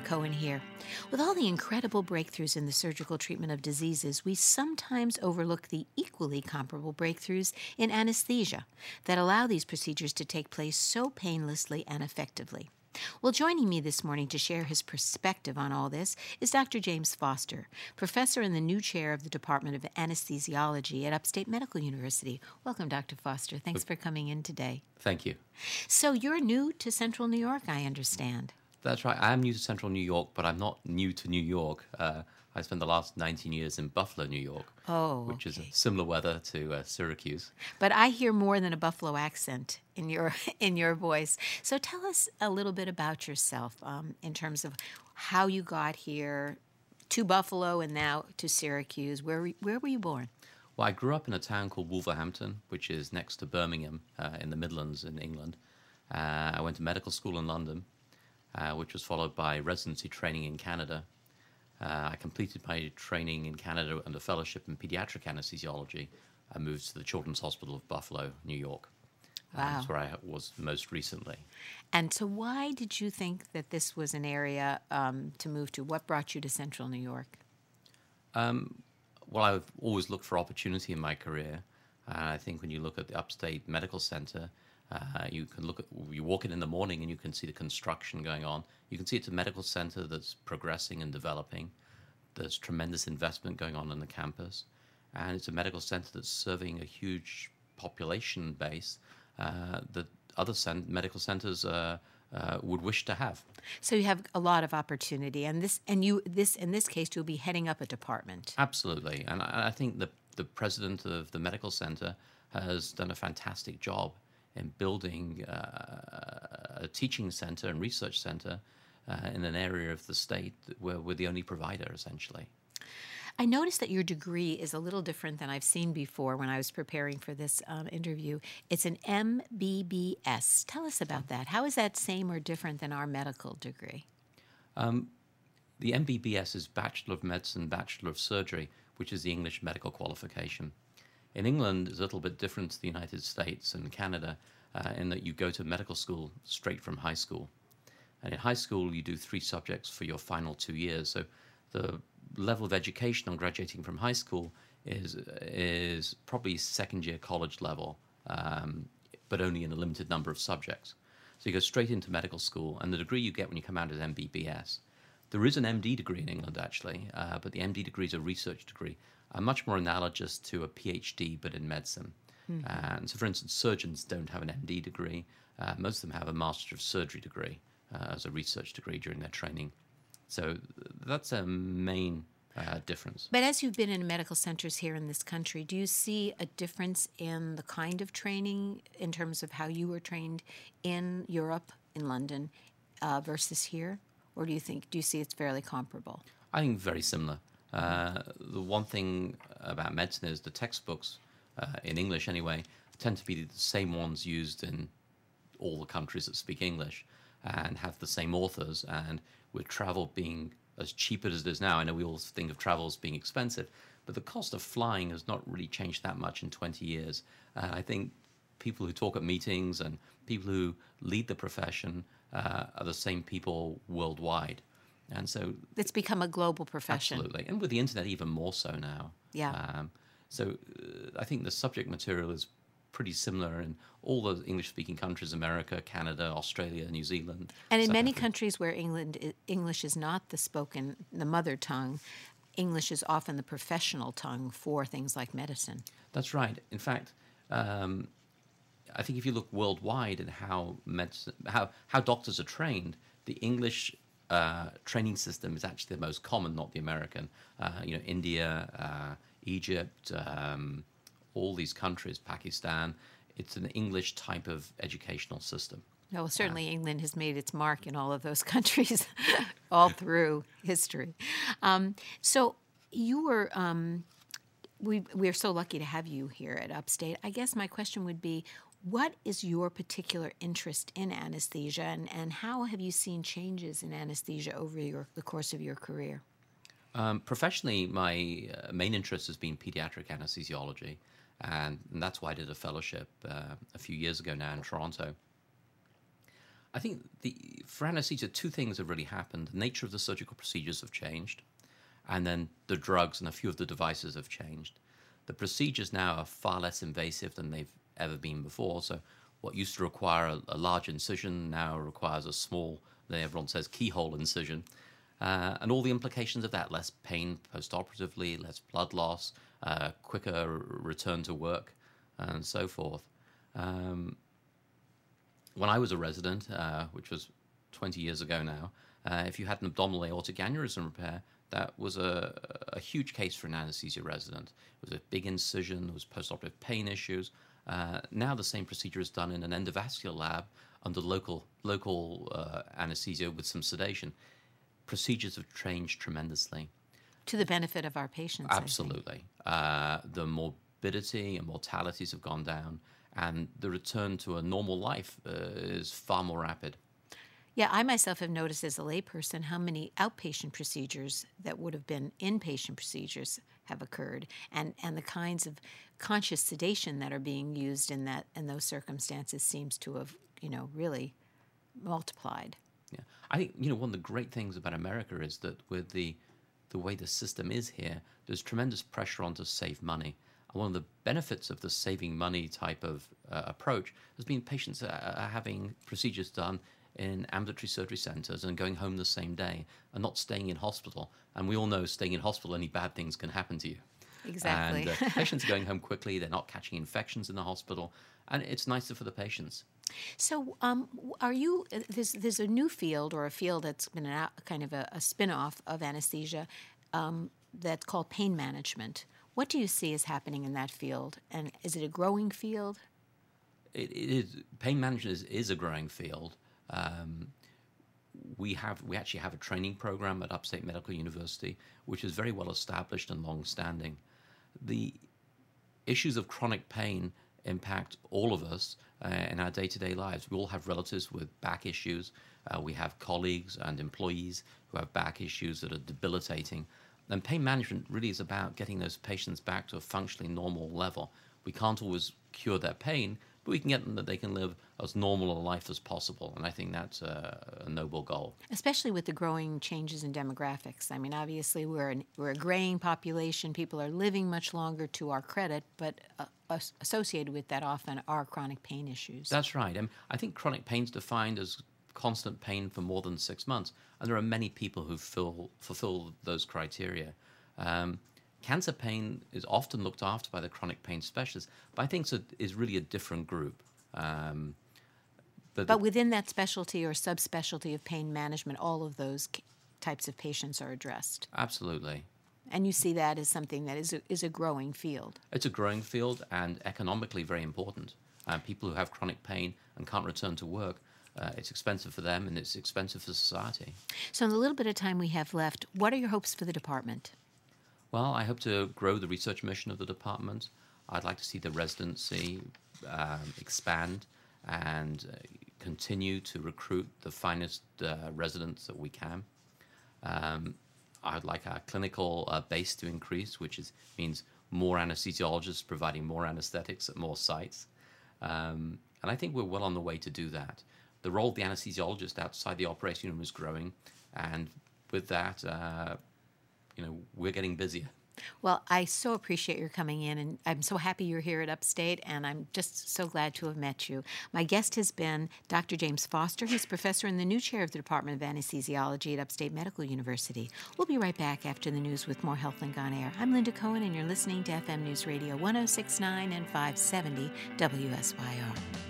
Cohen here. With all the incredible breakthroughs in the surgical treatment of diseases, we sometimes overlook the equally comparable breakthroughs in anesthesia that allow these procedures to take place so painlessly and effectively. Well, joining me this morning to share his perspective on all this is Dr. James Foster, professor and the new chair of the Department of Anesthesiology at Upstate Medical University. Welcome, Dr. Foster. Thanks for coming in today. Thank you. So you're new to Central New York, I understand. That's right. I am new to Central New York, but I'm not new to New York. I spent the last 19 years in Buffalo, New York, which is a similar weather to Syracuse. But I hear more than a Buffalo accent in your voice. So tell us a little bit about yourself in terms of how you got here to Buffalo and now to Syracuse. Where were you born? Well, I grew up in a town called Wolverhampton, which is next to Birmingham in the Midlands in England. I went to medical school in London, which was followed by residency training in Canada. I completed my training in Canada and a fellowship in pediatric anesthesiology. I moved to the Children's Hospital of Buffalo, New York. Wow. That's where I was most recently. And so why did you think that this was an area to move to? What brought you to Central New York? Well, I've always looked for opportunity in my career. I think when you look at the Upstate Medical Center, you walk in the morning and you can see the construction going on. You can see it's a medical center that's progressing and developing. There's tremendous investment going on in the campus. And it's a medical center that's serving a huge population base that other medical centers would wish to have. So you have a lot of opportunity, and in this case, you'll be heading up a department. Absolutely, and I think the president of the medical center has done a fantastic job in building a teaching center and research center in an area of the state where we're the only provider, essentially. I noticed that your degree is a little different than I've seen before when I was preparing for this interview. It's an MBBS. Tell us about that. How is that same or different than our medical degree? The MBBS is Bachelor of Medicine, Bachelor of Surgery, which is the English medical qualification. In England, it's a little bit different to the United States and Canada in that you go to medical school straight from high school. And in high school, you do 3 subjects for your final 2 years. So the level of education on graduating from high school is probably second-year college level, but only in a limited number of subjects. So you go straight into medical school, and the degree you get when you come out is MBBS. There is an MD degree in England, actually, but the MD degree is a research degree, much more analogous to a PhD, but in medicine. Mm-hmm. And so, for instance, surgeons don't have an MD degree. Most of them have a Master of Surgery degree as a research degree during their training. So that's a main difference. But as you've been in medical centers here in this country, do you see a difference in the kind of training in terms of how you were trained in Europe, in London, versus here? Or do you see it's fairly comparable? I think very similar. The one thing about medicine is the textbooks, in English anyway, tend to be the same ones used in all the countries that speak English and have the same authors. And with travel being as cheap as it is now, I know we all think of travel as being expensive, but the cost of flying has not really changed that much in 20 years. I think people who talk at meetings and people who lead the profession are the same people worldwide. And so it's become a global profession. Absolutely. And with the internet, even more so now. Yeah. So I think the subject material is pretty similar in all the English-speaking countries, America, Canada, Australia, New Zealand. And in South many Africa. countries where English is not the mother tongue, English is often the professional tongue for things like medicine. That's right. In fact, I think if you look worldwide at how doctors are trained, the English training system is actually the most common, not the American. India, Egypt, all these countries, Pakistan, it's an English type of educational system. Well, certainly England has made its mark in all of those countries all through history. So you were, we're so lucky to have you here at Upstate. I guess my question would be, what is your particular interest in anesthesia, and how have you seen changes in anesthesia over the course of your career? Professionally, my main interest has been pediatric anesthesiology, and that's why I did a fellowship a few years ago now in Toronto. I think for anesthesia, two things have really happened. The nature of the surgical procedures have changed, and then the drugs and a few of the devices have changed. The procedures now are far less invasive than they've ever been before. So what used to require a large incision now requires a small, everyone says, keyhole incision. And all the implications of that: less pain post-operatively, less blood loss, quicker return to work, and so forth. When I was a resident, which was 20 years ago now, if you had an abdominal aortic aneurysm repair, that was a huge case for an anesthesia resident. It was a big incision, there was postoperative pain issues. Now the same procedure is done in an endovascular lab under local anesthesia with some sedation. Procedures have changed tremendously. To the benefit of our patients. Absolutely. The morbidity and mortalities have gone down, and the return to a normal life is far more rapid. Yeah, I myself have noticed as a layperson how many outpatient procedures that would have been inpatient procedures have occurred, and the kinds of conscious sedation that are being used in those circumstances seems to have, really multiplied. Yeah, I think one of the great things about America is that with the way the system is here, there's tremendous pressure on to save money. And one of the benefits of the saving money type of approach has been patients are having procedures done in ambulatory surgery centers and going home the same day and not staying in hospital. And we all know staying in hospital, only bad things can happen to you. Exactly. And patients are going home quickly. They're not catching infections in the hospital. And it's nicer for the patients. So there's a new field, or a field that's been kind of a spin-off of anesthesia that's called pain management. What do you see is happening in that field? And is it a growing field? It is. Pain management is a growing field. We actually have a training program at Upstate Medical University, which is very well established and long-standing. The issues of chronic pain impact all of us in our day-to-day lives. We all have relatives with back issues. We have colleagues and employees who have back issues that are debilitating. And pain management really is about getting those patients back to a functionally normal level. We can't always cure their pain, but we can get them that they can live as normal a life as possible. And I think that's a noble goal. Especially with the growing changes in demographics. I mean, obviously, we're a graying population. People are living much longer, to our credit, but associated with that often are chronic pain issues. That's right. I think chronic pain is defined as constant pain for more than 6 months. And there are many people who fulfill those criteria. Cancer pain is often looked after by the chronic pain specialist, but I think is really a different group. But within that specialty or subspecialty of pain management, all of those types of patients are addressed. Absolutely. And you see that as something that is a growing field. It's a growing field and economically very important. People who have chronic pain and can't return to work, it's expensive for them and it's expensive for society. So in the little bit of time we have left, what are your hopes for the department? Well, I hope to grow the research mission of the department. I'd like to see the residency expand and continue to recruit the finest residents that we can. I'd like our clinical base to increase, which means more anesthesiologists providing more anesthetics at more sites. And I think we're well on the way to do that. The role of the anesthesiologist outside the operating room is growing, and with that, we're getting busier. Well, I so appreciate your coming in, and I'm so happy you're here at Upstate, and I'm just so glad to have met you. My guest has been Dr. James Foster, who's professor and the new chair of the Department of Anesthesiology at Upstate Medical University. We'll be right back after the news with more HealthLink on Air. I'm Linda Cohen, and you're listening to FM News Radio 106.9 and 570 WSYR.